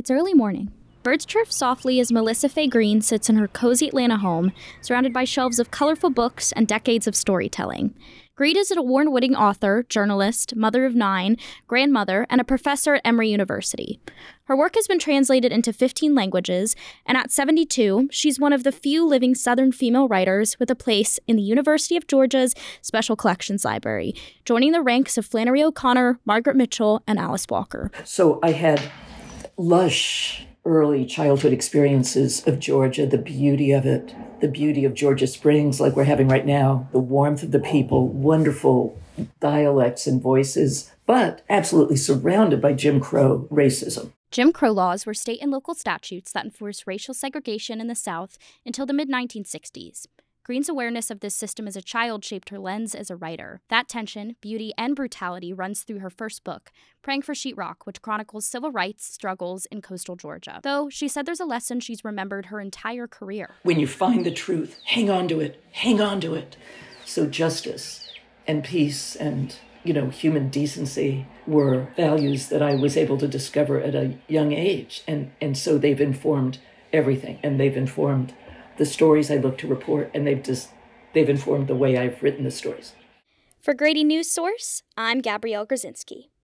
It's early morning. Birds chirp softly as Melissa Fay Green sits in her cozy Atlanta home, surrounded by shelves of colorful books and decades of storytelling. Green is an award-winning author, journalist, mother of 9, grandmother, and a professor at Emory University. Her work has been translated into 15 languages, and at 72, she's one of the few living Southern female writers with a place in the University of Georgia's Special Collections Library, joining the ranks of Flannery O'Connor, Margaret Mitchell, and Alice Walker. So I had lush early childhood experiences of Georgia, the beauty of it, the beauty of Georgia Springs like we're having right now, the warmth of the people, wonderful dialects and voices, but absolutely surrounded by Jim Crow racism. Jim Crow laws were state and local statutes that enforced racial segregation in the South until the mid-1960s. Green's awareness of this system as a child shaped her lens as a writer. That tension, beauty, and brutality runs through her first book, Praying for Sheetrock, which chronicles civil rights struggles in coastal Georgia. Though she said there's a lesson she's remembered her entire career. When you find the truth, hang on to it, hang on to it. So justice and peace and, human decency were values that I was able to discover at a young age. And so they've informed everything, and they've informed the stories I look to report, and they've informed the way I've written the stories. For Grady News Source, I'm Gabrielle Grzinski.